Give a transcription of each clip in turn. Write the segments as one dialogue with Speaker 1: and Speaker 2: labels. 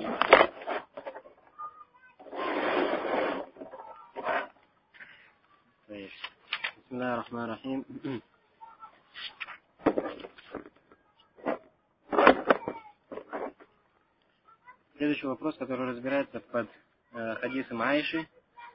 Speaker 1: Бисмиллахир-рахманир-рахим. Следующий вопрос, который разбирается под хадисом Аиши.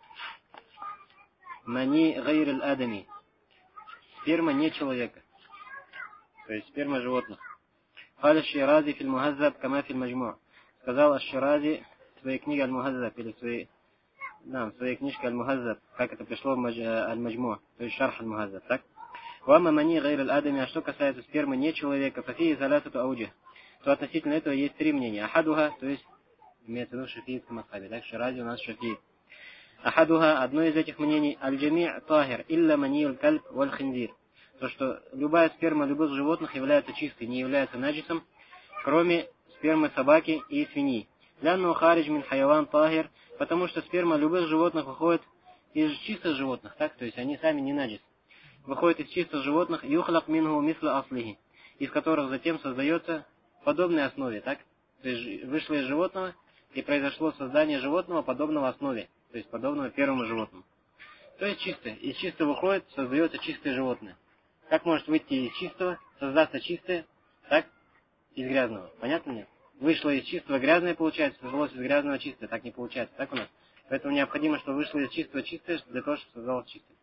Speaker 1: Мани гайр аль-адами. Сперма не человека. То есть сперма животных. Халя Ширази филь Мухаззаб кама филь Маджму. Сказал Аш-Ширази в своей книге Аль-Мухаззаб, или в своей книжке Аль-Мухаззаб, как это пришло в Аль-Маджму, то есть Шарх Аль-Мухаззаб, так? Вама мани гайр аль-адами, а что касается спермы не человека, фафи изолятату ауджи, то относительно этого есть три мнения. Ахадуха, то есть имеется в виду в шафиитском мазхабе, так? Ширази у нас шафиит. Ахадуха, одно из этих мнений, аль-джами' тахир, илля маниюль кальб валь хинзир. То, что любая сперма любых животных является чистой, не является наджисом, кроме спермы собаки и свиньи. Лянну харидж мин хайван тахир, потому что сперма любых животных выходит из чистых животных, так? То есть они сами не наджис. Выходит из чистых животных, юхлак мингу мисла аслихи, из которых затем создается подобной основе, так? То есть вышло из животного и произошло создание животного подобного основе, то есть подобного первому животному. То есть чистое. Из чистого выходит, создается чистое животное. Как может выйти из чистого, создаться чистое, так? Из грязного. Понятно мне? Вышло из чистого грязное, получается, создалось из грязного чистое. Так не получается, так у нас? Поэтому необходимо, чтобы вышло из чистого чистое, для того, чтобы создалось чистое.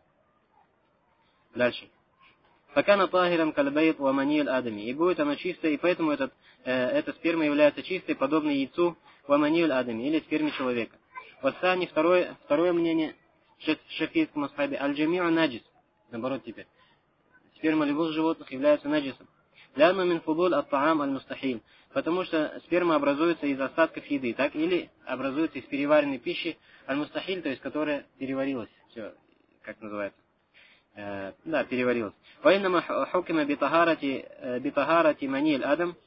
Speaker 1: Дальше. Пока на тахирам кальбейт уаманиль адами. И будет оно чистое, и поэтому эта сперма является чистой, подобной яйцу уаманиль адами, или сперме человека. Вассани, второе мнение в шафийском асхабе, аль-джами'у наджис. Наоборот теперь. Сперма любых животных является наджисом. Ляну мин фудуль ат-таам аль-мустахил. Потому что сперма образуется из остатков еды, так? Или образуется из переваренной пищи аль-мустахил, то есть которая переварилась. Все, как называется? Да, переварилась. Вайнама хукима битахарати маниль адам.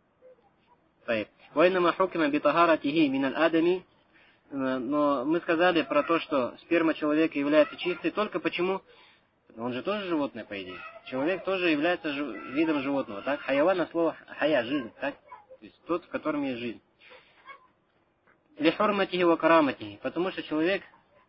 Speaker 1: Вайнама хукима битахаратихи миналь адами. Но мы сказали про то, что сперма человека является чистой только почему? Он же тоже животное, по идее. Человек тоже является видом животного, так? Хайван от слова хая, жизнь, так? То есть тот, в котором есть жизнь. Лихурматихи ва караматихи, потому что человек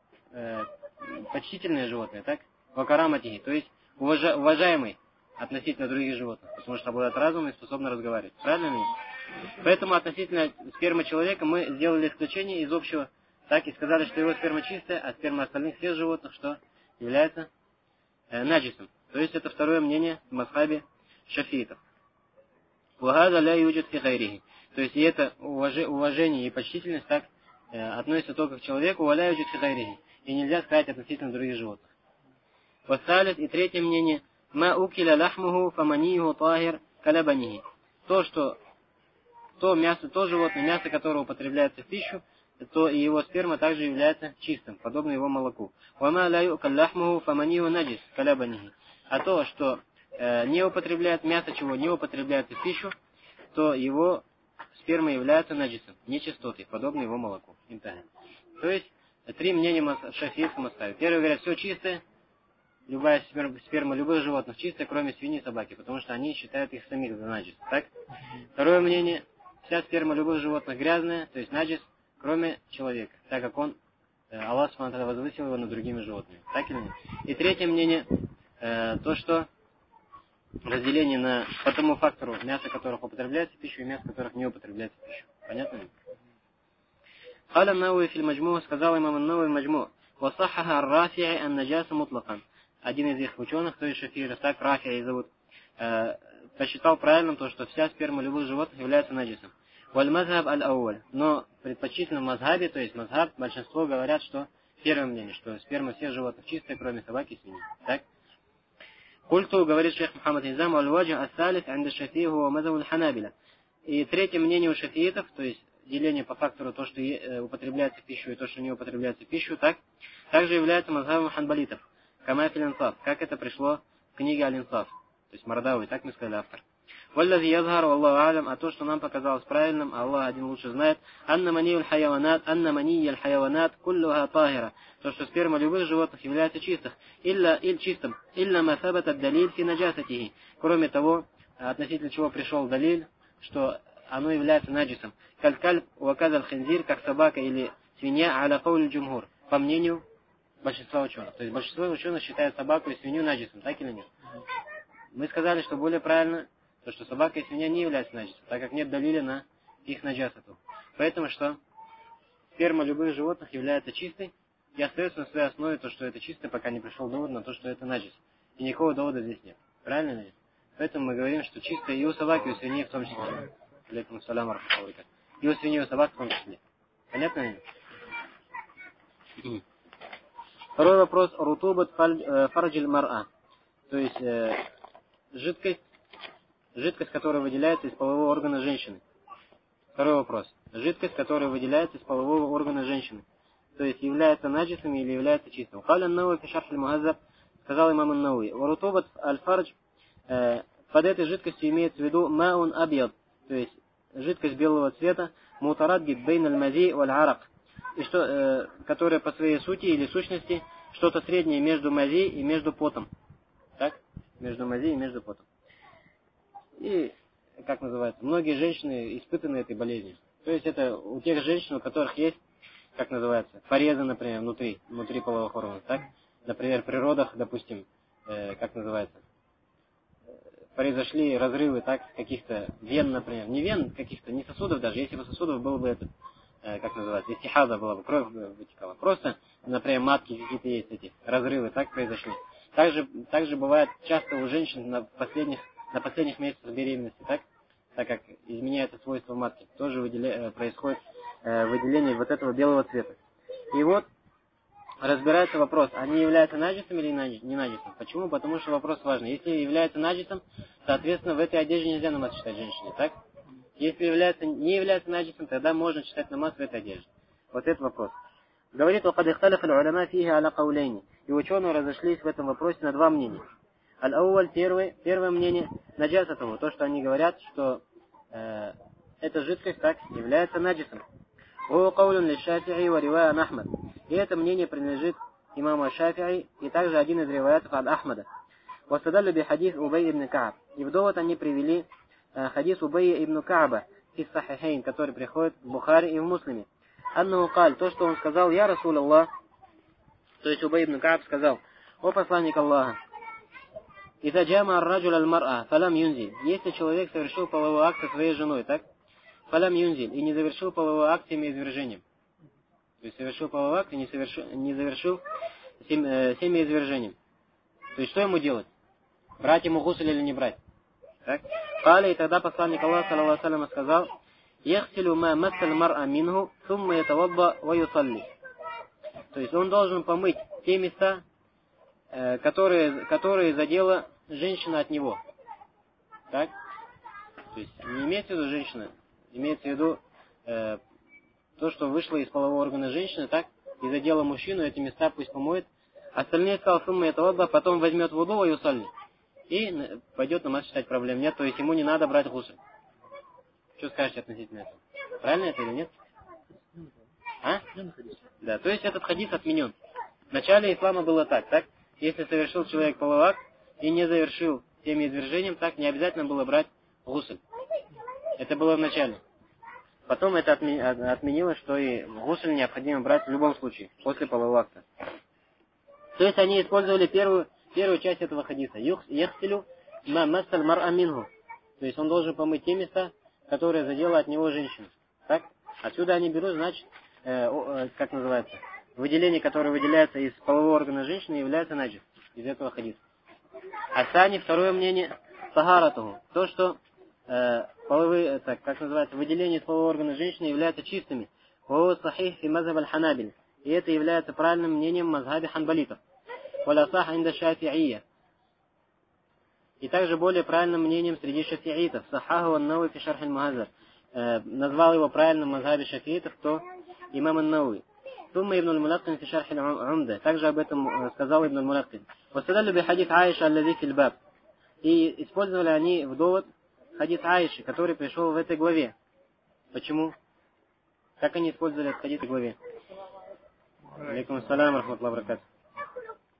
Speaker 1: почтительное животное, так? Ва караматихи, то есть уважаемый относительно других животных, потому что обладает разумом и способен разговаривать. Правильно ли? Поэтому относительно спермы человека мы сделали исключение из общего, так, и сказали, что его сперма чистая, а сперма остальных всех животных, что является наджисом. То есть это второе мнение в мазхабе шафиитов. Вагада ля юджат фи гайрихи. То есть и это уважение и почтительность так относится только к человеку, валя юджат фи гайрихи. И нельзя сказать относительно других животных. Вассалит, и третье мнение, ма укиля лахмуху фаманиху тахир калабанихи. То животное, мясо которого употребляется в пищу, то и его сперма также является чистым, подобно его молоку. Вама ля юкаль лахмуху фаманиху наджис калабанихи. А то, что не употребляет мясо, чего не употребляется в пищу, то его сперма является наджисом, нечистотой, подобно его молоку. То есть три мнения в шафийском мазхабе. Первый говорят, все чистое, любая сперма любых животных чистая, кроме свиньи и собаки, потому что они считают их самих за наджис. Так? Второе мнение, вся сперма любых животных грязная, то есть наджис, кроме человека, так как Аллах Субхану возвысил его над другими животными. Так или нет? И третье мнение, то, что разделение по тому фактору, мясо которых употребляется в пищу и мясо которых не употребляется в пищу. Понятно ли? Халя Науи филь Маджму, сказал имам Науи в Маджму, васахаха ар-Рафи'и ан-наджаса мутлакан. Один из их ученых, то есть шафиитов, так Рафи'и зовут, посчитал правильным то, что вся сперма любых животных является наджисом. Валь-мазхаб аль-ауаль. Но предпочтительно в мазхабе, то есть мазхаб, большинство говорят, что первое мнение, что сперма всех животных чистая, кроме собаки и свиньи. Так? Культу, говорит шейх Мухаммад Низам, аль-ваджа ас-салис анда шафии хуа мазхаб аль-ханабиля. И третье мнение у шафиитов, то есть деление по фактору то, что употребляется в пищу и то, что не употребляется в пищу, также является мазхабом ханбалитов, кама фил инсаф, как это пришло в книге аль-инсаф, то есть Мардауи, так мы сказали автор. Валлази язхар, валлаху алям, а то, что нам показалось правильным, Аллах один лучше знает, анна манiyul хайаванат, куллуха тахира, то, что сперма любых животных является чистым, илля ма сабата далиль фи наджасатихи, кроме того, относительно чего пришел далиль, что оно является наджисом. Каль-кальб уаказаль хинзир, как собака или свинья, аля кауль джумхур, по мнению большинства ученых. То есть большинство ученых считает собаку и свинью наджисом, так или нет? Мы сказали, что более правильно, то, что собака и свинья не являются наджисом, так как нет далиля на их наджасату. Поэтому что сперма любых животных является чистой и остается на своей основе то, что это чисто, пока не пришел довод на то, что это наджис. И никакого довода здесь нет. Правильно ли? Поэтому мы говорим, что чисто и у собаки, и у свиньи в том числе. Алейкум салям архатулика. И у свиньи, и у собак в том числе. Понятно ли? Второй вопрос. Рутубат фарджиль мар'a. То есть жидкость, которая выделяется из полового органа женщины. Второй вопрос. Жидкость, которая выделяется из полового органа женщины. То есть является наджисом или является чистым. Каля Науи фи шарх аль-Мухаззаб, сказал имам ан-Науи. Рутубат аль-фардж, под этой жидкостью имеется в виду маун абьяд, то есть жидкость белого цвета, мутараддид бейн аль-мази валь-арак, и что, которая по своей сути или сущности что-то среднее между мази и между потом. Так? Между мази и между потом. И, как называется, многие женщины испытаны этой болезнью. То есть это у тех женщин, у которых есть, как называется, порезы, например, внутри половых органов. Так? Например, при родах, допустим, как называется, произошли разрывы, так, каких-то вен, например. Не вен каких-то, не сосудов даже. Если бы сосудов было бы это, как называется, истихаза была бы, кровь вытекала. Просто, например, матки какие-то есть эти разрывы, так произошли. Также бывает часто у женщин на последних месяцах беременности, так как изменяется свойство матки, тоже происходит выделение вот этого белого цвета. И вот разбирается вопрос, они являются наджисом или не наджисом. Почему? Потому что вопрос важный. Если является наджисом, соответственно, в этой одежде нельзя намаз читать женщине, так? Если не является наджисом, тогда можно читать намаз в этой одежде. Вот этот вопрос. Говорит, وَقَدْ اخْتَلَفَ الْعُلَمَاء فِيهِ عَلَى قَوْلَيْنِ. И ученые разошлись в этом вопросе на два мнения. Аль-Ауаль, первое мнение, наджасатуху, то, что они говорят, что эта жидкость так является наджисом. وهو قول للشافعي ورواية عن أحمد. И это мнение принадлежит имаму Шафи'i и также один из риваятов от Ахмада. واستدل بحديث أبي ибн Ка'б. И в довод они привели хадис Убайя ибн Ка'ба из Сахихейн, который приходит в Бухари и в Муслиме. Аннаху каль, то, что он сказал, я Расул Аллах, то есть Убай ибн Ка'б сказал, о посланник Аллаха, «Иза джама ар-раджуль аль-мар'a, фалам юнзиль». Если человек совершил половой акт со своей женой, так? Фалам юнзиль, и не завершил половой акт семяизвержением. То есть совершил половой акт и не завершил семяизвержением. То есть что ему делать? Брать ему гусль или не брать? Так? Кали, и тогда посланник Аллаха, саллаллаху алейхи ва саллям, сказал, «Яхсилю ма массаль мар'a минху, сумма ятавадда ва юсалли». То есть он должен помыть те места, которые задела женщина от него. Так? То есть не имеется в виду женщина, имеется в виду то, что вышло из полового органа женщины, так? И задела мужчину, эти места пусть помоет. Остальные сказал, сумма ятавадда, потом возьмет вуду ва юсалли. И пойдет намаз читать, проблем нет, то есть ему не надо брать гусль. Что скажете относительно этого? Правильно это или нет? А? Да, то есть этот хадис отменен. В начале ислама было так? Если совершил человек половой акт и не завершил семяизвержением, так не обязательно было брать гусль. Это было в начале. Потом это отменилось, что и гусль необходимо брать в любом случае, после полового акта. То есть они использовали первую часть этого хадиса. Яхсилю ма массаль мар'a минху. То есть он должен помыть те места, которые задела от него женщина. Так? Отсюда они берут, значит, как называется, выделение, которое выделяется из полового органа женщины, является наджис из этого хадиса. Асани, второе мнение, тахаратуху. То, что половые, так, как называется, выделение из полового органа женщины являются чистыми. Вау сахих фи мазхаб аль-ханабиль. И это является правильным мнением в мазхабе ханбалитов. Валя сах инда шафи'ия. И также более правильным мнением среди шафи'итов. Сахаху ан-Науи фи шарх аль-Мухаззар. Назвал его правильным в мазхабе шафи'итов, кто имам ан-Науи. Сумма ибн аль-Мулаккин фи шарх аль-Умда. Также об этом сказал ибн аль-Мулаккин. Вастадаллю би хадис Аиша аллази фил баб. И использовали они в довод хадис Аиши, который пришел в этой главе. Почему? Как они использовали этот хадис в главе? Алейкум ассалям, рахматуллахи ва баракатух.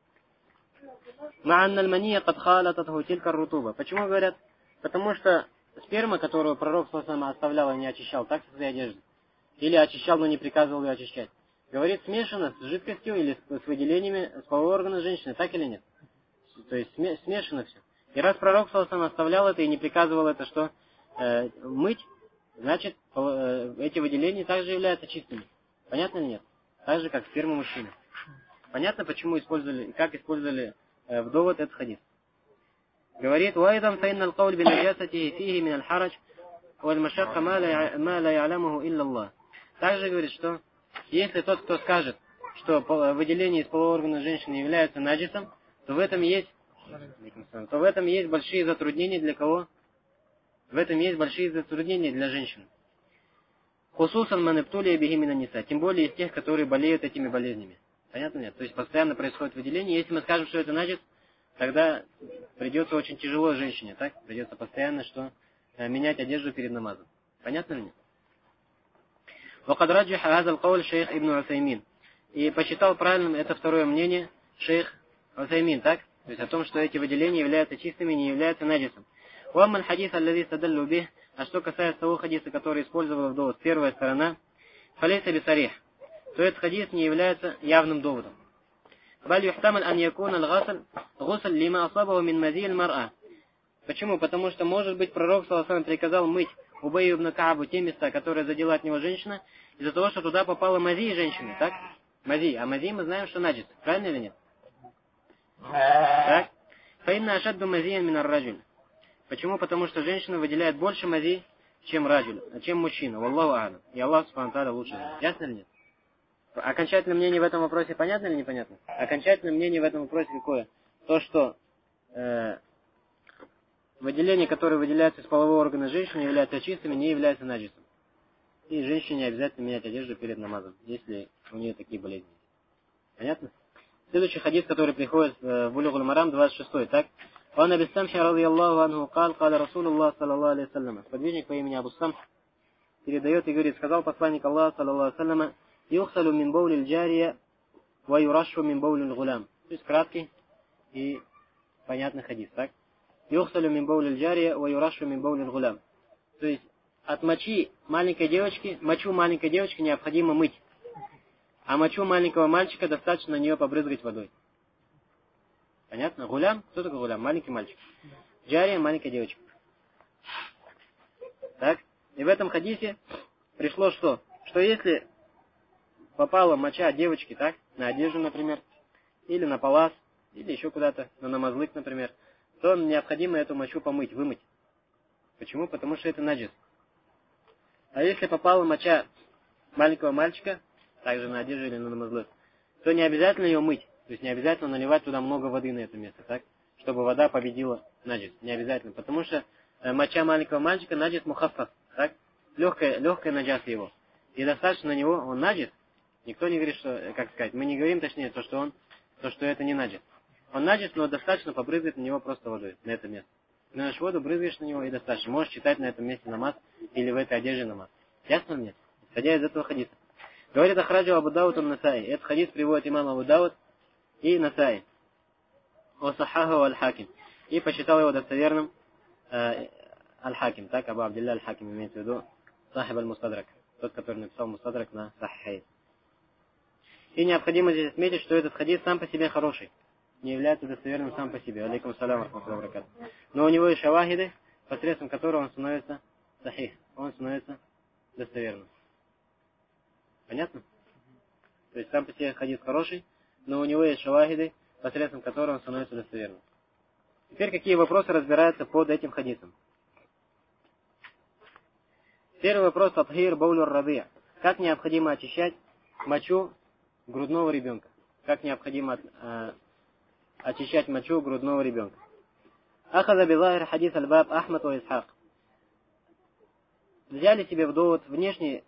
Speaker 1: Ма'анна аль-мания кад халататху тилька ар-рутуба. Почему говорят? Потому что сперма, которую пророк оставлял и не очищал, так со своей одежды. Или очищал, но не приказывал ее очищать. Говорит, смешано с жидкостью или с выделениями с полового органа женщины, так или нет? То есть смешано все. И раз пророк оставлял это и не приказывал это, что мыть, значит, эти выделения также являются чистыми. Понятно или нет? Так же, как сперма мужчины. Понятно, почему использовали, и как использовали в довод этот хадис. Говорит, وَأَيْضًا فَإِنَّ الْقَوْلِ بِنَجَاسَتِهِ فِيهِ مِنَ الْحَرَجِ وَالْمَشَقَّ مَا لَا يَعْلَمُهُ إِلَّا اللَّهِ. Также говорит, что если тот, кто скажет, что выделение из полового органа женщины является наджисом, то в этом есть большие затруднения для кого? В этом есть большие затруднения для женщин. Хусусан манептулия бихимина ниса. Тем более из тех, которые болеют этими болезнями. Понятно нет? То есть постоянно происходит выделение. Если мы скажем, что это наджис, тогда придется очень тяжело женщине, так? Придется постоянно менять одежду перед намазом. Понятно ли нет? وقد رجح هذا القول شيخ ابن عثيمين. И посчитал правильным это второе мнение шейх Усаймин, так? То есть о том, что эти выделения являются чистыми и не являются наджисом. وأما الحديث الذي استدل به, а что касается того хадиса, который использовал в довод первая сторона, فليس بصريح, то этот хадис не является явным доводом. بل يحتمل أن يكون الغسل غسل لما أصابه من مزي المرأة. Почему? Потому что, может быть, пророк ﷺ приказал мыть Убайю ибн Каабу те места, которые задела от него женщина, из-за того, что туда попала мази женщины, так? Мази. А мази мы знаем, что наджис. Правильно или нет? Так? Фаинна ашадду мазиян минар раджуль. Почему? Потому что женщина выделяет больше мази, чем раджуль, чем мужчина. Валлаху а'алам. И Аллах субхану тааля лучше знает. Ясно или нет? Окончательное мнение в этом вопросе понятно или непонятно? Окончательное мнение в этом вопросе какое? То, что выделения, которые выделяются из полового органа женщины, являются чистыми, не являются наджисом. И женщине обязательно менять одежду перед намазом, если у нее такие болезни. Понятно? Следующий хадис, который приходит в Булюгуль Марам, 26, так? Он Аби Самхи, радийаллаху анху, кал Расулуллах, саллаллаху алейхи вассалям. Сподвижник по имени Абу Самх передает и говорит, сказал посланник Аллаха, саллаллаху алейхи вассалям, юхсалю мин баулил джария, ва юрашу мин баулил гулям. То есть краткий и понятный хадис, так? Юхсалю мин баулил джария, ва юрашу мин баулил гулям. То есть от мочу маленькой девочки необходимо мыть. А мочу маленького мальчика достаточно на нее побрызгать водой. Понятно? Гулям? Кто такой гулям? Маленький мальчик. Джария, маленькая девочка. Так? И в этом хадисе пришло что? Что если попала моча девочки, так? На одежду, например, или на палас, или еще куда-то, на намазлык, например, то необходимо эту мочу помыть, вымыть. Почему? Потому что это наджис. А если попала моча маленького мальчика, также на одежду или на намазлык, то не обязательно ее мыть. То есть не обязательно наливать туда много воды на это место, так? Чтобы вода победила наджис. Не обязательно. Потому что моча маленького мальчика наджис мухаффаф, так? Легкая наджаса его. И достаточно на него, он наджис. Никто не говорит, что, как сказать, мы не говорим точнее, что это не наджис. Он наджис, но достаточно побрызгать на него просто водой, на это место. Берешь воду, брызгаешь на него и достаточно. Можешь читать на этом месте намаз или в этой одежде намаз. Ясно мне? Исходя из этого хадиса. Говорит Ахраджу Абу Дауд ан-Насаи. Этот хадис приводит имам Абу Дауд и Насаи. О-Сахаху аль-Хаким. И посчитал его достоверным аль-Хаким. Так, Абу Абдилля аль-Хаким имеется в виду Сахиб аль-Мустадрак. Тот, который написал Мустадрак на Сахихай. И необходимо здесь отметить, что этот хадис сам по себе хороший. Не является достоверным сам по себе. Алейкум салям, рахматуллахи ва баракатух. Но у него есть шавахиды, посредством которого он становится сахих. Он становится достоверным. Понятно? То есть сам по себе хадис хороший, но у него есть шавахиды, посредством которого он становится достоверным. Теперь какие вопросы разбираются под этим хадисом? Первый вопрос татхир баулюр радия. Как необходимо очищать мочу грудного ребенка? Как необходимо очищать мочу грудного ребенка? Ахаза бизахир хадис аль-баб Ахмад ва Исхак. Взяли себе в довод внешнее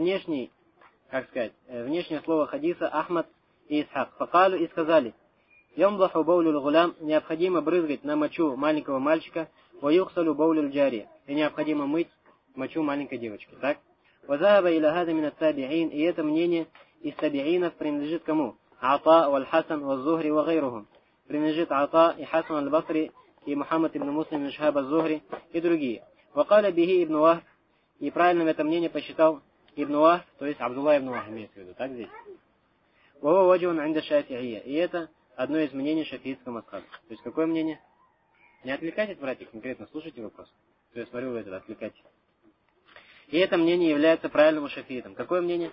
Speaker 1: слово хадиса Ахмад и Исхак. Факалу и сказали, ямдаху баулюл гулям, необходимо брызгать на мочу маленького мальчика, ва юхсалю баулюл джария, и необходимо мыть мочу маленькой девочки. Так? Вазаба иля хада мин ат-таби'ин, и это мнение из таби'инов принадлежит кому? Ата, валь-Хасан, валь-Зухри, ва гайрухум. Принадлежит Ата и Хасан аль-Басри, и Мухаммад ибн Муслим ибн Шахаб аль-Зухри, и другие. Вакаля биги ибн Вахб, и правильным это мнение посчитал ибн Вахб, то есть Абдулла ибн Вахб имеется в виду, так здесь. Вова ваджун инда шафи'ия, и это одно из мнений шафиитского мазхаба. То есть какое мнение? Не отвлекайтесь, братья, конкретно слушайте вопрос. То есть смотрю, вы это отвлекайтесь. И это мнение является правильным у шафиитом. Какое мнение?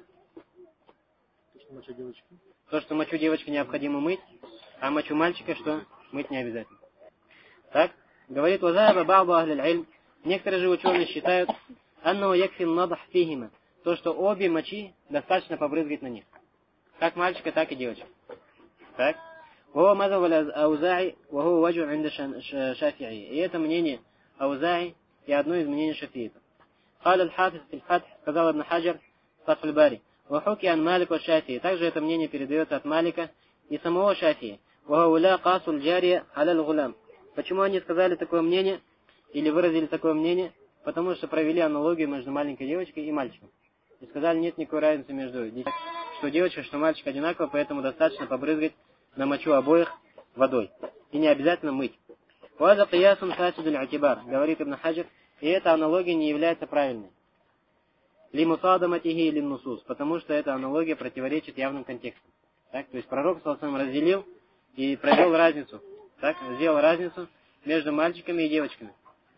Speaker 1: То, что мочу девочки необходимо мыть, а мочу мальчика, что мыть не обязательно. Так? Говорит, вазаба ба'ду ахлиль ильм. Некоторые же ученые считают, аннау якфин надах фихима. То, что обе мочи достаточно побрызгать на них. Как мальчика, так и девочка. Так? Вова мазав аузаи, ваху ваджу инда шафи'и. И это мнение аузаи и одно из мнений шафиита. قال الحافظ في الفتح, сказал Ибн Хаджар в Фатхуль Бари. Вахуки ан Малик ва Шафии. Также это мнение передается от Малика и самого Шафии. Вахауля касуль джария аляль гулям. Почему они сказали такое мнение, или выразили такое мнение? Потому что провели аналогию между маленькой девочкой и мальчиком. И сказали, нет никакой разницы между что девочка, что мальчик одинаково, поэтому достаточно побрызгать на мочу обоих водой. И не обязательно мыть. Ваза киясун фасидуль атибар, говорит Ибн Хаджар, и эта аналогия не является правильной. Лимусадаматихи или нусус, потому что эта аналогия противоречит явным контекстам. Так, то есть пророк саллаллаху алейхи разделил и провел разницу. Так, сделал разницу между мальчиками и девочками.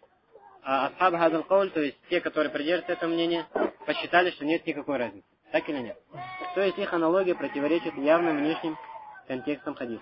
Speaker 1: А асхаб хазал кауль, то есть те, которые придерживаются этого мнения, посчитали, что нет никакой разницы. Так или нет? То есть их аналогия противоречит явным внешним контекстам хадиса.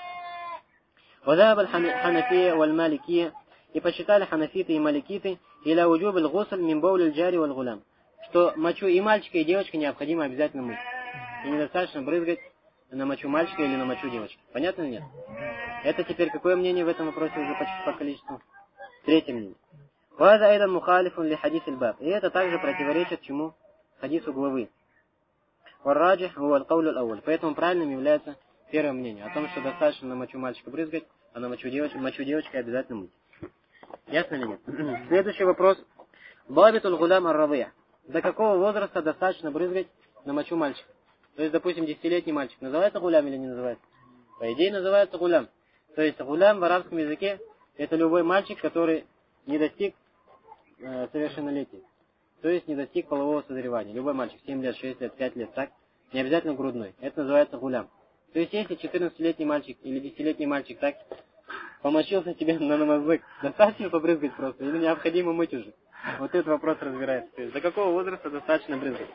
Speaker 1: Вадаб аль-ханафия валь-маликия, и посчитали ханафиты и маликиты, иля уджуб аль-гусль мин бауль аль-джари валь-гулям, что мочу и мальчика, и девочка необходимо обязательно мыть. И недостаточно брызгать на мочу мальчика или на мочу девочки. Понятно или нет? Это теперь какое мнение в этом вопросе уже почти по количеству? Третье мнение. Ваза айдан мухалифун ли хадис аль-баб. И это также противоречит чему? Хадису главы. Варраджих хуа аль-каулю аль-ауаль. Поэтому правильным является первое мнение. О том, что достаточно на мочу мальчика брызгать, а на мочу девочки обязательно мыть. Ясно или нет? Следующий вопрос. Бабитуль гулям ар-радия. До какого возраста достаточно брызгать на мочу мальчика? То есть, допустим, 10-летний мальчик. Называется гулям или не называется? По идее, называется гулям. То есть, гулям в арабском языке это любой мальчик, который не достиг совершеннолетия. То есть, не достиг полового созревания. Любой мальчик, 7 лет, 6 лет, 5 лет, так? Не обязательно грудной. Это называется гулям. То есть, если 14-летний мальчик или 10-летний мальчик, так, помочился тебе на намазык, достаточно побрызгать просто? Или необходимо мыть уже? Вот этот вопрос разбирается. То есть, до какого возраста достаточно брызгать?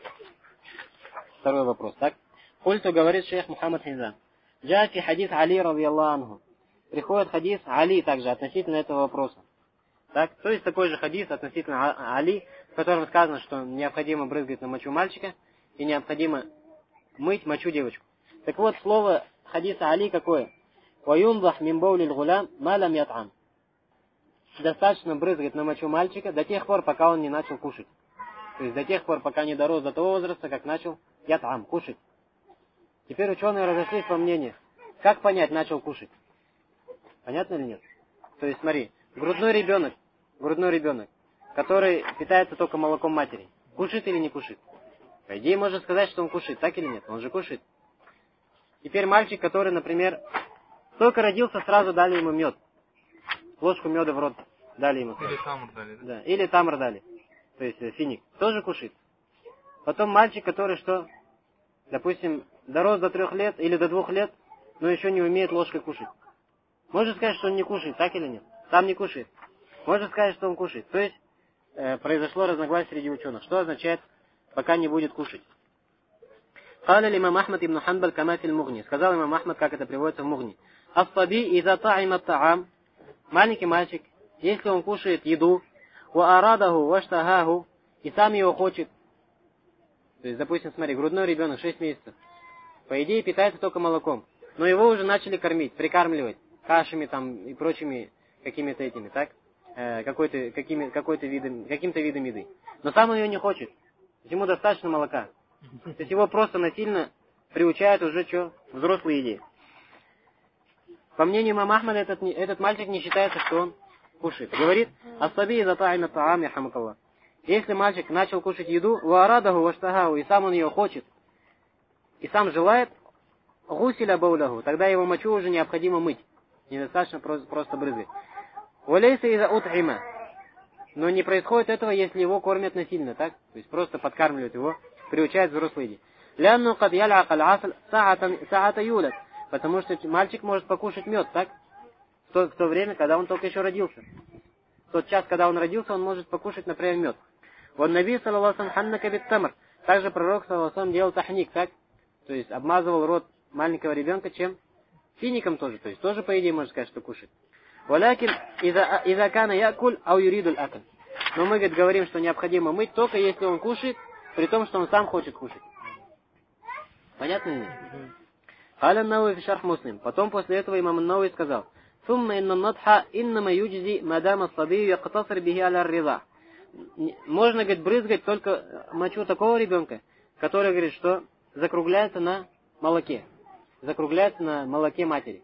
Speaker 1: Второй вопрос, так? Культу говорит шейх Мухаммад Хизам. Джафи хадис Али ради Аллаху. Приходит хадис Али также относительно этого вопроса. Так? То есть такой же хадис относительно Али, в котором сказано, что необходимо брызгать на мочу мальчика и необходимо мыть мочу девочку. Так вот, слово хадиса Али какое? «Ваюнзах мин баулил гулям ма лам ят'ам». Достаточно брызгать на мочу мальчика до тех пор, пока он не начал кушать. То есть до тех пор, пока не дорос до того возраста, как начал ят'ам, кушать. Теперь ученые разошлись во мнении, как понять, начал кушать. Понятно или нет? То есть смотри, грудной ребенок, который питается только молоком матери, кушает или не кушает? По идее можно сказать, что он кушает, так или нет? Он же кушает. Теперь мальчик, который, например, только родился, сразу дали ему мед. Ложку меда в рот дали ему.
Speaker 2: Или тамр дали, да?
Speaker 1: Да, или тамр дали. То есть финик. Тоже кушает. Потом мальчик, который что? Допустим, дорос до 3 лет или до 2 лет, но еще не умеет ложкой кушать. Можно сказать, что он не кушает, так или нет? Сам не кушает. Можно сказать, что он кушает. То есть произошло разногласие среди ученых. Что означает, пока не будет кушать? قال الإمام أحمد بن حنبل كما في المغني. Сказал имам Ахмад, как это приводится в Мугни. الصبي إذا طعم الطعام. Маленький мальчик, если он кушает еду, وأراده واشتهاه, и сам его хочет. То есть, допустим, смотри, грудной ребенок 6 месяцев. По идее, питается только молоком. Но его уже начали кормить, прикармливать кашами там и прочими какими-то этими, так? Каким-то видом еды. Но сам он ее не хочет. Ему достаточно молока. То есть его просто насильно приучают уже что? Взрослой еде. По мнению имама Ахмада, этот мальчик не считается, что он кушает. Говорит, «Ас-саби иза та'има та'ам яхамакаллах». Если мальчик начал кушать еду, «Ваарадаху ваштахау», и сам он ее хочет, и сам желает, «Гусиля бауляху», тогда его мочу уже необходимо мыть. Недостаточно просто брызгать. «Валейса иза ут'има». Но не происходит этого, если его кормят насильно, так? То есть просто подкармливают его, приучают взрослые дети. لأنه قد يلعق العسل ساعة يولد. Потому что мальчик может покушать мед, так? В то время, когда он только еще родился. В тот час, когда он родился, он может покушать, например, мед. Вот Наби, саллаллаху алейхи ханнака бит-тамр. Также пророк, саллаллаху алейхи делал тахник, так? То есть обмазывал рот маленького ребенка чем? Фиником тоже. То есть тоже, по идее, можно сказать, что кушает. Валякин иза кана якуль ау юридуль акл. Но мы, говорим, что необходимо мыть только если он кушает, при том, что он сам хочет кушать. Понятно ли? Халя Науи фи шарх Муслим. Потом после этого имам Науи сказал: «Сумма инна надха иннама юджзи мадама сабию яктаср бихи аля риза». Можно, брызгать только мочу такого ребенка, который, говорит, что закругляется на молоке. Закругляется на молоке матери.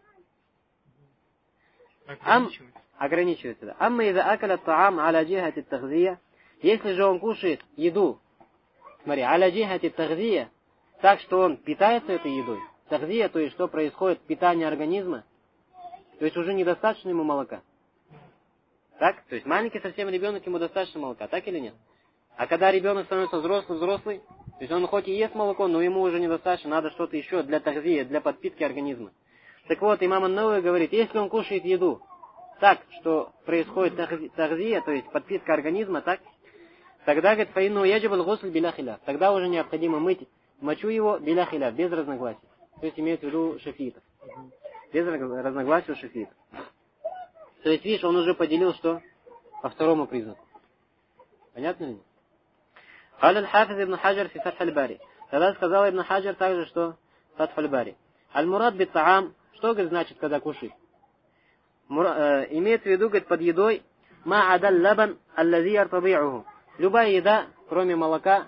Speaker 1: Ограничивается, да. Амма иза акаля таам аля джихати тахзия. Если же он кушает еду, смотри, аля джихати тахзия, так что он питается этой едой. Тахзия, то есть что происходит, питание организма, то есть уже недостаточно ему молока. Так? То есть маленький совсем ребенок, ему достаточно молока, так или нет? А когда ребенок становится взрослый, то есть он хоть и ест молоко, но ему уже недостаточно, надо что-то еще для тахзия, для подпитки организма. Так вот, имам ан-Навави говорит, если он кушает еду так, что происходит тахзия, то есть подпитка организма, так, тогда, говорит, фаинну яджибал гусль биля хиляф. Тогда уже необходимо мыть мочу его биля хиляф, без разногласий. То есть имеется в виду шафиитов. Без разногласий у шафиитов. То есть, видишь, он уже поделил, что по второму признаку. Понятно ли? Халя аль-Хафиз ибн Хаджар фи Фатх аль-Бари. Тогда сказал ибн Хаджар также, что Фатх аль-Бари. Аль-Мурад бит-таам, что, говорит, значит, когда кушает? Имеется в виду, говорит, под едой ма адаль лабан аллази артаби'уху. Любая еда, кроме молока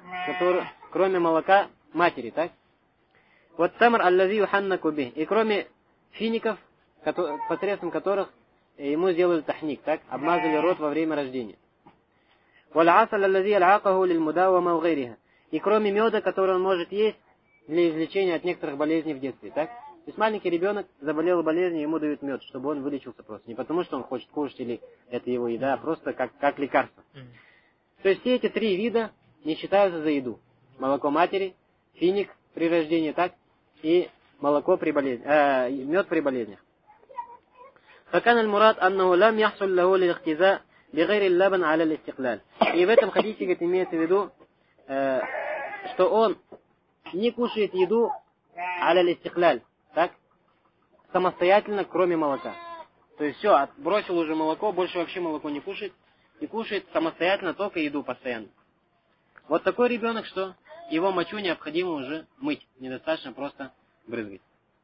Speaker 1: матери, так? Вот тамр аллази юханнаку бих. И кроме фиников, посредством которых ему сделали тахник, так? Обмазали рот во время рождения. Валь-асаль аллази аль-акаху лиль-мудавама у гайриха. И кроме меда, который он может есть для излечения от некоторых болезней в детстве, так? То есть маленький ребенок заболел болезнью, ему дают мед, чтобы он вылечился просто. Не потому, что он хочет кушать или это его еда, а просто как лекарство. То есть все эти три вида не считаются за еду. Молоко матери, финик при рождении, так? И молоко при мед при болезнях. فكان المراد أنه لم يحصل له الاختزاء بغير اللبن على الاستقلال. И в этом хадисе, говорит, имеется в виду, что он не кушает еду аля листихляль, так? Самостоятельно, кроме молока. То есть все, бросил уже молоко, больше вообще молоко не кушает, и кушает самостоятельно только еду постоянно. Вот такой ребенок, что его мочу необходимо уже мыть, недостаточно просто брызгать.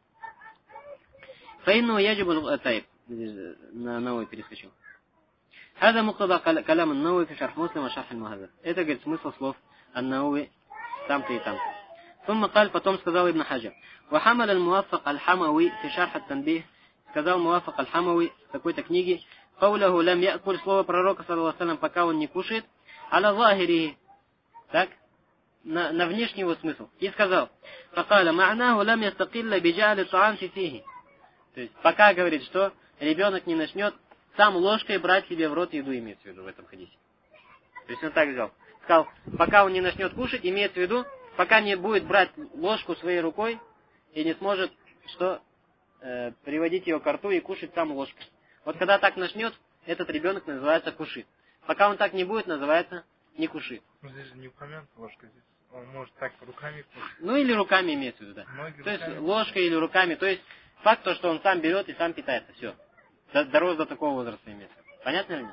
Speaker 1: Фаинну яджибу тайб. На Науи перескочил. هذا مقتضى كلام النووي في شرح مسلم وشرح المهذب. Это, говорит, смысл слов ан-Науи там-то и там. ثم قال, потом сказал Ибн Хаджар. وحمل الموفق الحموي في شرح التنبيه. Сказал Муафак аль-Хамави в какой-то книге. قوله لم يأكل, слово пророка, саллаллаху алейхи, пока он не кушает. على ظاهره, так, на внешний его смысл. И сказал. فقال معناه لم يستقل بجعل الطعام في فيه. То есть пока, говорит, что ребенок не начнет сам ложкой брать себе в рот еду, имеется в виду в этом хадисе. То есть он так взял. Сказал, пока он не начнет кушать, имеется в виду, пока не будет брать ложку своей рукой и не сможет приводить ее к рту и кушать сам ложкой. Вот когда так начнет, этот ребенок называется кушит. Пока он так не будет, называется не кушит.
Speaker 2: Ну, здесь же не упомянута ложка, здесь он может так руками кушать.
Speaker 1: Ну или руками имеется в виду, да. То есть ложкой или руками, то есть факт то, что он сам берет и сам питается, все. Дорос до такого возраста имеется. Понятно ли?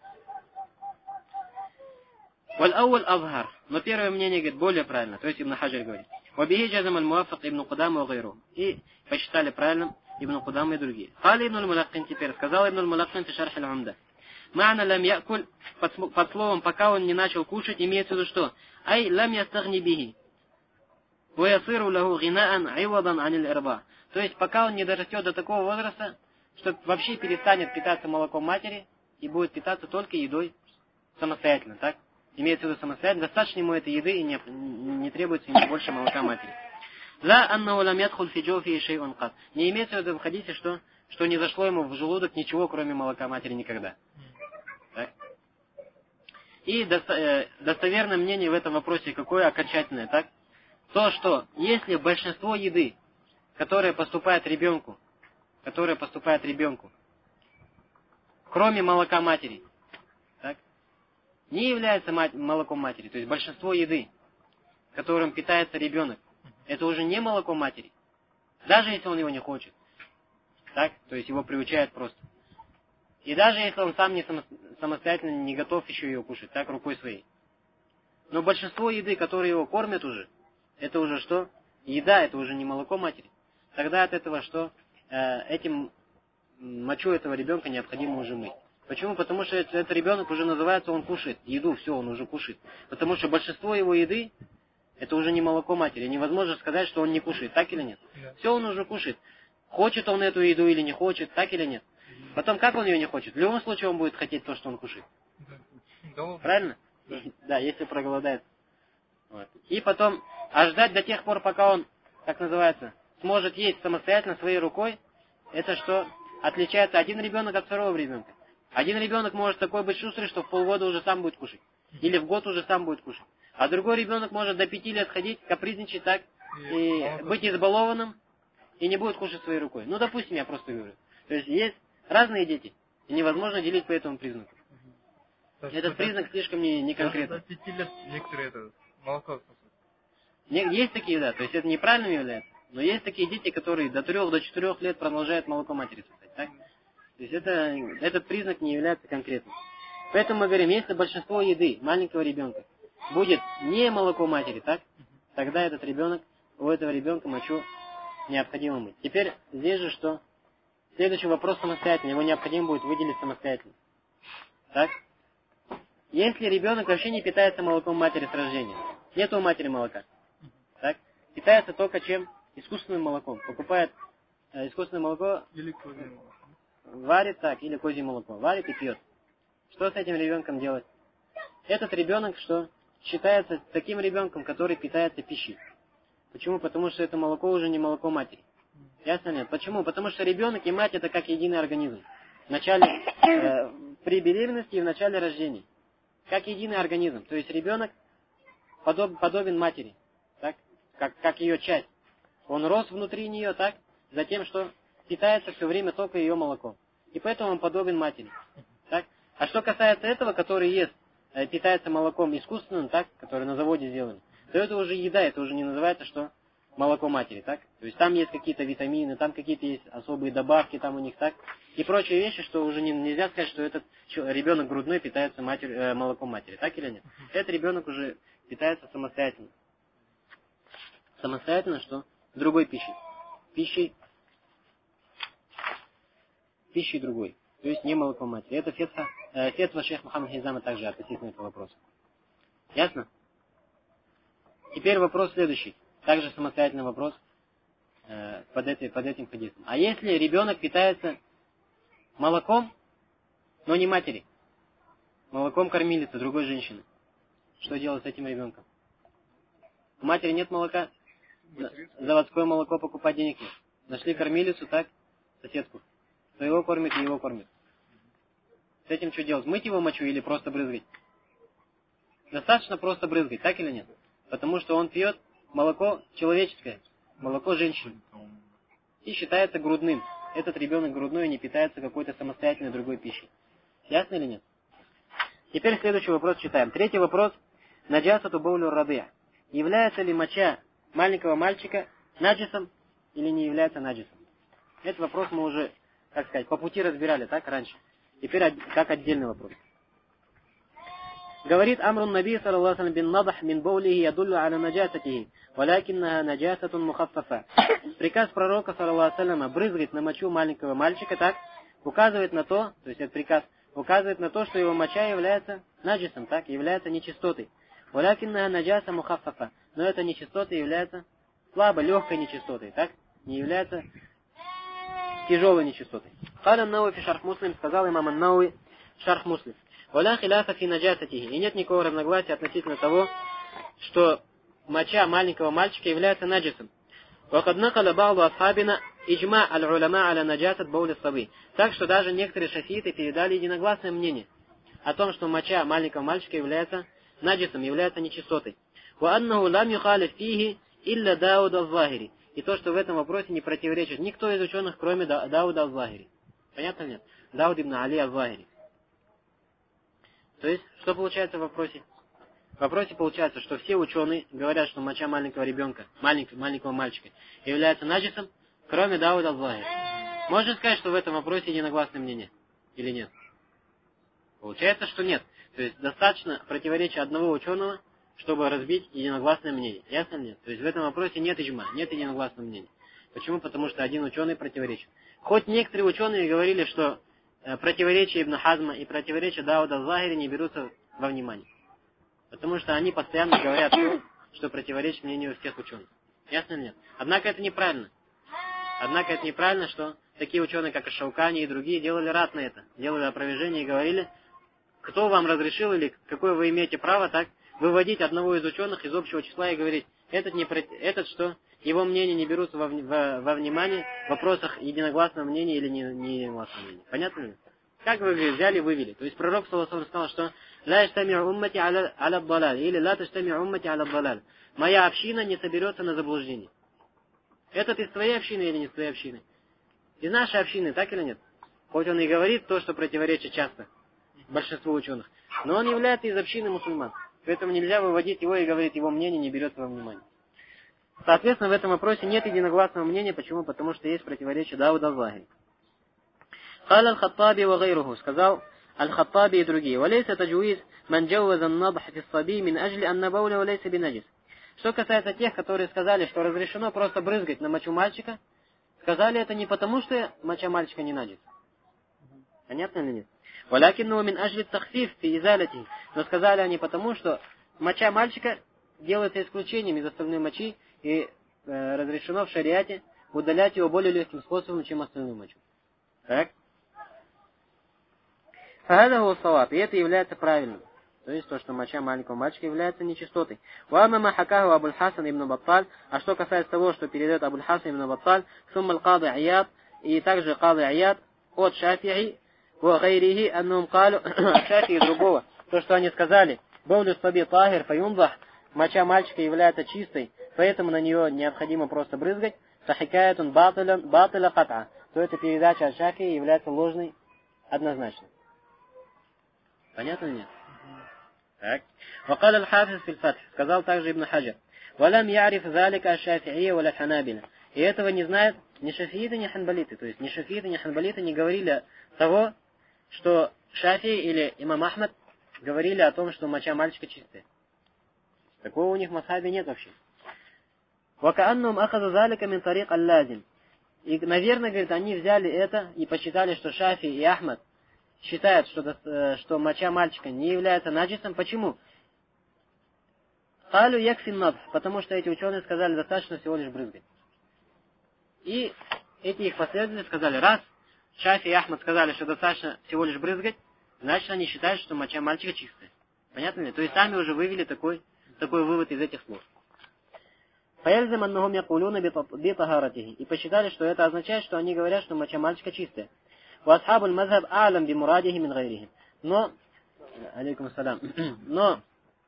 Speaker 1: Валь-ауаль азхар. Но первое мнение, говорит, более правильно. То есть Ибн Хаджар говорит. Вабихи джазам аль-муафак Ибн Кудама и гайру. И посчитали правильным Ибн Кудама и другие. Хали Ибн аль-Мулаккин теперь. Сказал Ибн аль-Мулаккин в шарх аль-Умда. Ма'на лам якуль, под словом, пока он не начал кушать, имеется в виду что? Ай лам ястагни бихи. Ваясиру лаху гинаан айвадан аниль ирба. То есть пока он не дорастет до такого возраста, что вообще перестанет питаться молоком матери и будет питаться только едой самостоятельно, так? Имеется в виду самостоятельно, достаточно ему этой еды и не требуется ему больше молока матери. لا أنه لم يدخل في جوفه شيء قط. Не имеется в виду в хадисе, что не зашло ему в желудок ничего, кроме молока матери никогда. Так? И достоверное мнение в этом вопросе какое окончательное, так? То, что если большинство еды, которая поступает ребенку, кроме молока матери, так, не является молоком матери, то есть большинство еды, которым питается ребенок, это уже не молоко матери, даже если он его не хочет, так, то есть его приучают просто. И даже если он сам не самостоятельно не готов еще ее кушать, так, рукой своей. Но большинство еды, которые его кормят уже, это уже что? Еда, это уже не молоко матери. Тогда от этого что? Этим мочу этого ребенка необходимо уже мыть. Почему? Потому что этот ребенок уже называется, он кушает еду, все, он уже кушает. Потому что большинство его еды, это уже не молоко матери. Невозможно сказать, что он не кушает, так или нет?
Speaker 2: Да.
Speaker 1: Все, он уже кушает. Хочет он эту еду или не хочет, так или нет? Потом, как он ее не хочет? В любом случае он будет хотеть то, что он кушает.
Speaker 2: Да.
Speaker 1: Правильно?
Speaker 2: Да.
Speaker 1: Да, если проголодается. Вот. И потом, ждать до тех пор, пока он, как называется, сможет есть самостоятельно своей рукой, это что? Отличается один ребенок от второго ребенка. Один ребенок может такой быть шустрый, что в полгода уже сам будет кушать. Или в год уже сам будет кушать. А другой ребенок может до 5 лет ходить, капризничать так, и быть избалованным, и не будет кушать своей рукой. Ну, допустим, я просто говорю. То есть есть разные дети, и невозможно делить по этому признаку. Этот признак слишком не конкретный.
Speaker 2: До 5 лет некоторые это молоко сосут.
Speaker 1: Есть такие, да, то есть это неправильным является. Но есть такие дети, которые до 3 до 4 лет продолжают молоко матери сосать, так? То есть этот признак не является конкретным. Поэтому мы говорим, если большинство еды маленького ребенка будет не молоко матери, так? Тогда у этого ребенка мочу необходимо мыть. Теперь здесь же что? Следующий вопрос самостоятельно. Его необходимо будет выделить самостоятельно. Так? Если ребенок вообще не питается молоком матери с рождения, нет у матери молока, так? Питается только чем? Искусственным молоком. Покупает искусственное молоко,
Speaker 2: Или козье молоко.
Speaker 1: варит так, или козье молоко, варит и пьет. Что с этим ребенком делать? Этот ребенок что? Считается таким ребенком, который питается пищей. Почему? Потому что это молоко уже не молоко матери. Ясно ли? Почему? Потому что ребенок и мать это как единый организм. В начале, при беременности и в начале рождения. Как единый организм. То есть ребенок подобен матери. Так? Как ее часть. Он рос внутри нее, так? Затем, что питается все время только ее молоком. И поэтому он подобен матери. Так? А что касается этого, который ест, питается молоком искусственным, так? Который на заводе сделан, то это уже еда, это уже не называется, что молоко матери, так? То есть там есть какие-то витамины, там какие-то есть особые добавки, там у них, так? И прочие вещи, что уже нельзя сказать, что этот ребенок грудной питается молоком матери, так или нет? Этот ребенок уже питается самостоятельно. Самостоятельно что? Другой пищей. Пищей другой. То есть не молоком матери. Это фетва шейх Мухаммад Хизама также относительно этого вопроса. Ясно? Теперь вопрос следующий. Также самостоятельный вопрос под этим хадисом. А если ребенок питается молоком, но не матери, молоком кормилицы другой женщины, что делать с этим ребенком? У матери нет молока, заводское молоко покупать денег нет. Нашли кормилицу, так, соседку, то его кормит и его кормит. С этим что делать? Мыть его мочу или просто брызгать? Достаточно просто брызгать, так или нет? Потому что он пьет молоко человеческое, молоко женщины. И считается грудным. Этот ребенок грудной и не питается какой-то самостоятельной другой пищей. Ясно или нет? Теперь следующий вопрос читаем. Третий вопрос. Наджасату баулю радия. Является ли моча маленького мальчика наджисом или не является наджисом? Этот вопрос мы уже, как сказать, по пути разбирали, так, раньше. Теперь как отдельный вопрос. Говорит Амрун Наби, саллаллаху алейхи бин надах мин баулихи ядуллю аля наджасатихи, валякиннаха наджасатун мухаффафа. Приказ пророка, саллаллаху алейхи, брызгать на мочу маленького мальчика, так, указывает на то, то есть этот приказ указывает на то, что его моча является наджисом, так, является нечистотой. Валякиннаха наджаса мухаффафа. Но эта нечистота является слабой, легкой нечистотой, так, не является тяжелой нечистотой. Каля Науи фи шарх Муслим, сказал имам ан-Науи в шарх Муслим. Валя хиляфа фи наджасатихи. И нет никакого разногласия относительно того, что моча маленького мальчика является наджисом. Вакад накаля ба'ду асхабина иджма аль-уляма аля наджасат баули саби. Так что даже некоторые шафииты передали единогласное мнение о том, что моча маленького мальчика является наджисом, является нечистотой. وَأَنَّهُ لَمْ يُخَالِفْ فِيهِ إِلَّا دَاوُدَ الظَّاهِرِ. И то, что в этом вопросе не противоречит никто из ученых, кроме Дауда аль-Захири. Понятно нет? Дауд ибн Али аль-Захири. То есть, что получается в вопросе? В вопросе получается, что все ученые говорят, что моча маленького ребенка, маленького мальчика, является наджисом, кроме Дауда аль-Захири. Можно сказать, что в этом вопросе единогласное мнение? Или нет? Получается, что нет. То есть, достаточно противоречия одного ученого, чтобы разбить единогласное мнение. Ясно ли нет? То есть, в этом вопросе нет иджма, нет единогласного мнения. Почему? Потому что один ученый противоречит. Хоть некоторые ученые говорили, что противоречия Ибн Хазма и противоречия Дауда аль-Захири не берутся во внимание. Потому что они постоянно говорят то, что противоречит мнению всех ученых. Ясно ли нет? Однако это неправильно. Однако это неправильно, что такие ученые, как Аш-Шаукани и другие, делали рад на это. Делали опровержение и говорили, кто вам разрешил или какое вы имеете право так выводить одного из ученых из общего числа и говорить, этот что его мнения не берутся во внимание в вопросах единогласного мнения или не единогласного мнения. Понятно ли? Как вы взяли, вывели. То есть пророк саллаллаху алейхи сказал, что «Ла яштами'у уммати аля ад-далаль» или «Ла таштами'у уммати аля ад-далаль». Моя община не соберется на заблуждение. Этот из твоей общины или не из твоей общины? Из нашей общины, так или нет? Хоть он и говорит то, что противоречит часто большинству ученых, но он является из общины мусульман. Поэтому нельзя выводить его и говорить, его мнение не берется во внимание. Соответственно, в этом вопросе нет единогласного мнения. Почему? Потому что есть противоречие Дауда аль-Захири. قال الخطابي وغيره, сказал Аль-Хаттаби и другие. وليس تجويز من جوز النضح في الصبي من أجل أن بوله ليس بنجس. Что касается тех, которые сказали, что разрешено просто брызгать на мочу мальчика, сказали это не потому, что моча мальчика не наджис. Понятно или нет? ولكنه من أجل التخفيف في إزالته. Но сказали они потому, что моча мальчика делается исключением из остальной мочи и разрешено в шариате удалять его более легким способом, чем остальную мочу. Так? فهذا هو الصواب. И это является правильным. То есть то, что моча маленького мальчика является нечистотой. وأما ما حكاه أبو الحسن ابن بطال. А что касается того, что передает Абу аль-Хасан ибн Батталь, ثم القاضي عياض, и также Кади Аяд от Шафи'и وغيره أنهم قالوا Шафи'и другого, то, что они сказали, بول الصبي طاهر فينضح, моча мальчика является чистой, поэтому на нее необходимо просто брызгать, فحكاية باطلة قطعا, то эта передача от Шафи'и является ложной однозначно. Понятно нет? Так. وقال الحافظ في الفتح, сказал также Ибн Хаджар, ولم يعرف ذلك الشافعية ولا الحنابلة. И этого не знают ни шафииты, ни ханбалиты. То есть ни шафииты, ни ханбалиты не говорили того, что Шафии или имам Ахмад говорили о том, что моча мальчика чистая. Такого у них в мазхабе нет вообще. وكأنهم أخذوا ذلك من طريق اللازم. И, наверное, говорит, они взяли это и посчитали, что Шафии и Ахмад считают, что моча мальчика не является наджисом. Почему? Халю якфин надх, потому что эти ученые сказали, достаточно всего лишь брызгать. И эти их последователи сказали, раз Шафи и Ахмад сказали, что достаточно всего лишь брызгать, значит они считают, что моча мальчика чистая. Понятно ли? То есть сами уже вывели такой вывод из этих слов. فَيَلْزَمْ أَنَّهُمْ يَقُولُونَ بِطَهَارَتِهِ. И посчитали, что это означает, что они говорят, что моча мальчика чистая. وَأَصْحَابُ الْمَذْهَبْ أَعْلَمْ بِمُرَادِهِ مِنْ غَيْرِهِمْ. Но, алейкум ассалям, но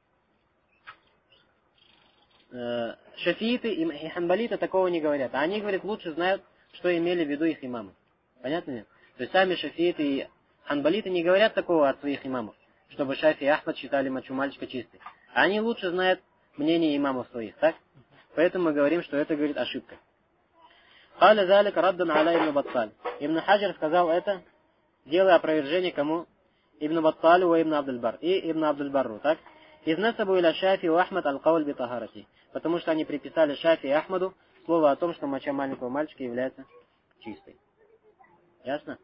Speaker 1: шафииты и ханбалиты такого не говорят. А они, говорят, лучше знают, что имели в виду их имамы. Понятно ли? То есть сами шафииты и ханбалиты не говорят такого от своих имамов, чтобы Шафи и Ахмад считали мочу мальчика чистой. А они лучше знают мнение имамов своих, так? Поэтому мы говорим, что это, говорит, ошибка. قال ذلك ردا على ابن بطال. Ибн Хаджар сказал это, делая опровержение кому? Ибн Батталю и Ибн Абдуль-Бар. И Ибн Абдуль-Барру, так? Изнасабу иля Шафи и Ахмад аль-Кауль би-тахарати. Потому что они приписали Шафи и Ахмаду слово о том, что моча маленького мальчика является чистой. Ясно?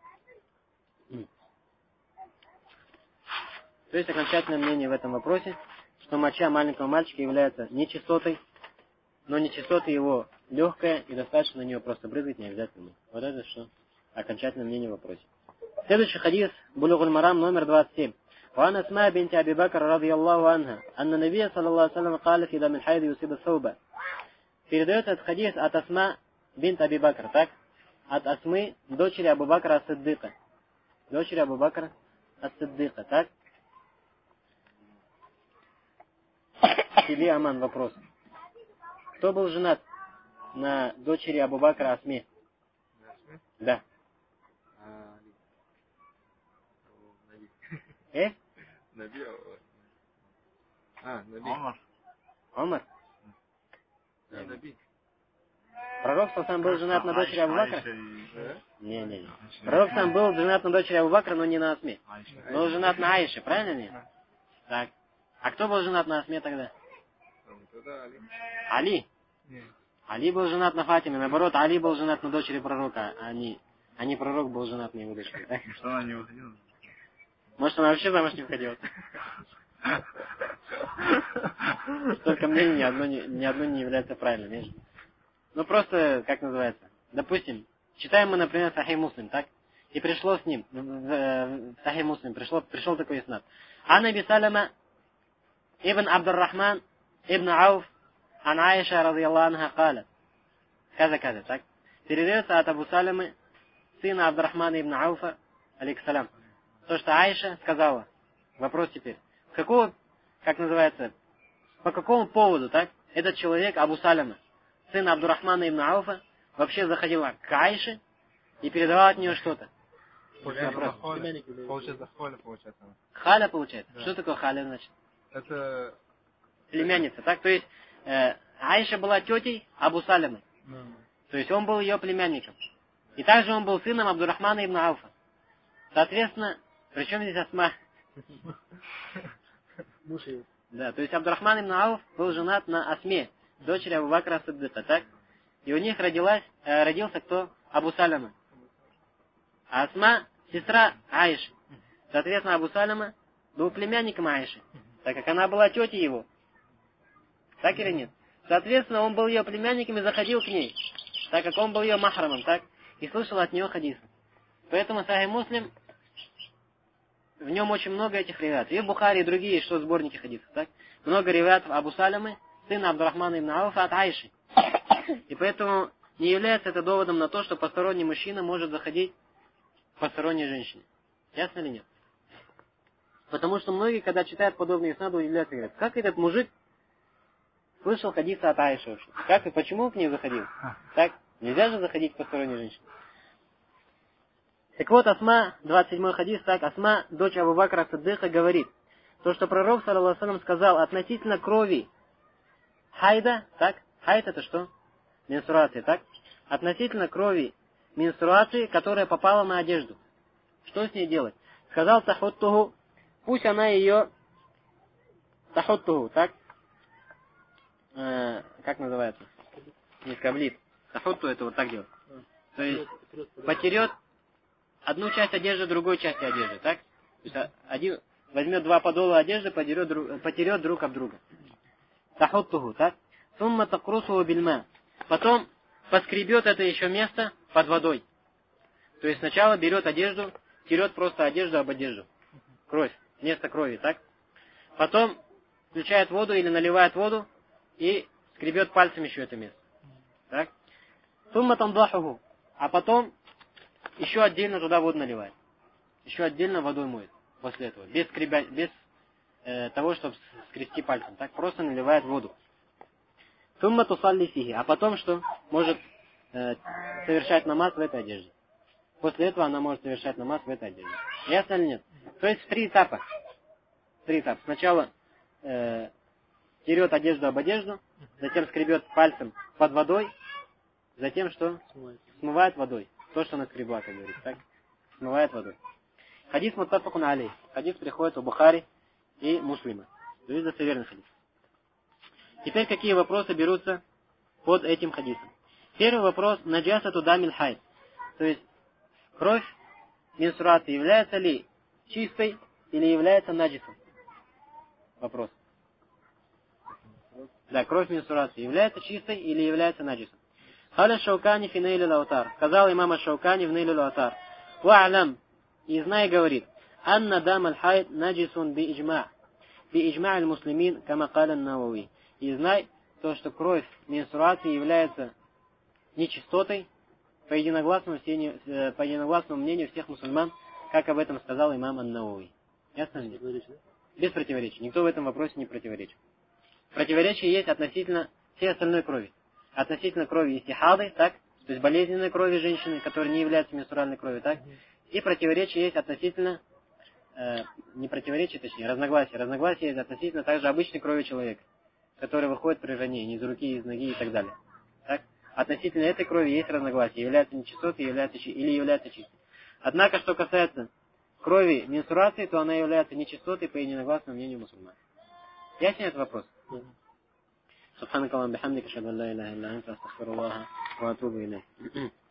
Speaker 1: То есть окончательное мнение в этом вопросе, что моча маленького мальчика является нечистотой, но нечистота его легкая, и достаточно на нее просто брызгать, не обязательно. Вот это что окончательное мнение в вопросе. Следующий хадис, Булугуль Марам, номер 27. وعن أسماء بنت أبي بكر رضي الله عنها أن النبي صلى الله عليه وسلم قال في دم الحيض يصيب الثوب. Передается этот хадис от Асма бинт Аби Бакр, так? От Асмы, дочери Абу Бакра Ас-Сиддыка. Дочери Абу Бакра ас-Сиддика, так? Тебе, Аман, вопрос. Кто был женат на дочери Абу Бакра Асме? Да.
Speaker 2: Наби. Наби.
Speaker 1: Омар?
Speaker 2: Наби.
Speaker 1: Пророк сам был женат на дочери Абу Бакра? Не. Пророк сам был женат на дочери Абу Бакра, но не на Асме. Был женат на Аише, правильно нет? Так. А кто был женат на Асме тогда? Али. Али был женат на Фатиме. Наоборот, Али был женат на дочери пророка, а не пророк был женат на его дочери. Так?
Speaker 2: Что она не выходила?
Speaker 1: Может, она вообще замуж не выходила? Столько мнений, ни одно не является правильным, видишь? Ну, просто, как называется? Допустим, читаем мы, например, Сахих Муслим, так? И пришло с ним, в Сахих Муслим, пришел такой иснад. Ан Аби Салама ибн Абдуррахман ибн Ауф ан Аиша радиаллаху анха каля. Каза, так? Передается от Абу Саламы, сына Абдуррахмана ибн Ауфа, алейхиссалям. То, что Аиша сказала. Вопрос теперь. Как называется, по какому поводу, так? Этот человек, Абу Салама, сын Абдуррахмана ибн Ауфа, вообще заходил к Аише и передавал от нее что-то.
Speaker 2: Получается,
Speaker 1: Халя получается.
Speaker 2: Да.
Speaker 1: Что такое халя, значит?
Speaker 2: Это...
Speaker 1: Племянница, так? То есть, Аиша была тетей Абу Саламы. То есть, он был ее племянником. И также он был сыном Абдуррахмана ибн Ауфа. Соответственно, причем здесь Асма? Да, то есть Абдуррахман ибн Ауф был женат на Асме, дочери Абу Бакра ас-Сиддика, так? И у них родился кто? Абу Салама. А Асма — сестра Аиши. Соответственно, Абу Салама был племянником Аиши, так как она была тетей его. Так или нет? Соответственно, он был ее племянником и заходил к ней, так как он был ее махрамом, так? И слышал от нее хадисы. Поэтому Сахих Муслим, в нем очень много этих риваят. И в Бухари, и другие, что сборники хадисов, так? Много риваятов Абу Саламы, сына Абдуррахмана ибн Ауфа от Аиши. И поэтому не является это доводом на то, что посторонний мужчина может заходить к посторонней женщине. Ясно или нет? Потому что многие, когда читают подобные иснады, удивляются и говорят, как этот мужик слышал хадисы от Аиши вообще? Как и почему к ней заходил? Так? Нельзя же заходить к посторонней женщине. Так вот, Асма, 27-й хадис, так, Асма, дочь Абу Бакра ас-Сиддика, говорит, то, что пророк, саллаллаху алейхи ва саллям, сказал относительно крови хайда, так, хайд это что? Менструация, так? Относительно крови менструации, которая попала на одежду. Что с ней делать? Сказал тахуттуху, пусть она ее тахуттуху, так? Как называется? Не скоблит. Тахутту это вот так делать. То есть потерет одну часть одежды другой части одежды, так? То есть возьмет два подола одежды, потерет друг об друга. Тахуттуху, так? Сумма такрусуху бильма. Потом поскребет это еще место под водой. То есть сначала берет одежду, терет просто одежду об одежду. Кровь, место крови, так? Потом включает воду или наливает воду и скребет пальцем еще это место. Так? Сумма тамдахуху. А потом еще отдельно туда воду наливает. Еще отдельно водой моет после этого. Без того, чтобы скрести пальцем. Так просто наливает воду. Сумма тусалли фихи. А потом что? Может совершать намаз в этой одежде. После этого она может совершать намаз в этой одежде. Ясно или нет? То есть в 3 этапа. Сначала терет одежду об одежду, затем скребет пальцем под водой, затем что? Смывает водой. То, что она скребла, как говорится. Так? Смывает водой. Хадис муттафакун алейх. Хадис приходит у Бухари и Муслима. То есть достоверный хадис. Теперь какие вопросы берутся под этим хадисом? Первый вопрос. Наджасату дамиль хайд. То есть кровь менструации является ли чистой или является наджисом? Вопрос. Да, кровь менструации является чистой или является наджисом? Халя Шаукани фи Нейлил Аутар. Сказал имам Шаукани в Нейлил Аутар. Ва'алам. И знай, говорит. Анна дам аль-хайд наджисун би иджма' аль-муслимин, кама каля Науави. И знай, то, что кровь менструации является нечистотой по единогласному мнению всех мусульман, как об этом сказал имам Ан-Навави. Ясно ли? Без противоречий. Никто в этом вопросе не противоречит. Противоречие есть относительно всей остальной крови. Относительно крови истихады, так? То есть болезненной крови женщины, которая не является менструальной кровью, так? И противоречие есть относительно, не противоречие, точнее, разногласие. Разногласие есть относительно также обычной крови человека, которая выходит при ранении из руки, из ноги и так далее. Так? Относительно этой крови есть разногласие, является нечистотой или является чистой. Однако, что касается крови менструации, то она является нечистотой по единогласному мнению мусульман. Ясен этот вопрос? Субханакаллахумма бихамдика, ашхаду ан ла иляха илля анта, астагфируllaха ва атубу илейх.